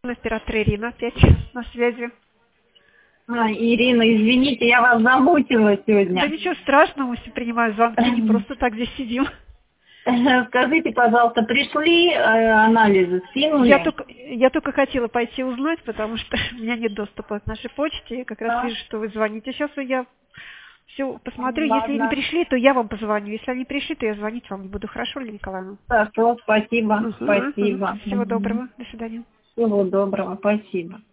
Оператор Ирина опять на связи. Ирина, извините, я вас замутила сегодня. Да ничего страшного, мы все принимаем звонки, не просто так здесь сидим. Скажите, пожалуйста, пришли анализы, скинули? Я только хотела пойти узнать, потому что у меня нет доступа к нашей почте. Я как раз вижу, что вы звоните. Сейчас я все посмотрю. Ладно. Если не пришли, то я вам позвоню. Если они пришли, то я звонить вам не буду. Хорошо, Лилия Николаевна? Хорошо, спасибо, спасибо. Всего доброго. До свидания. Всего доброго, спасибо.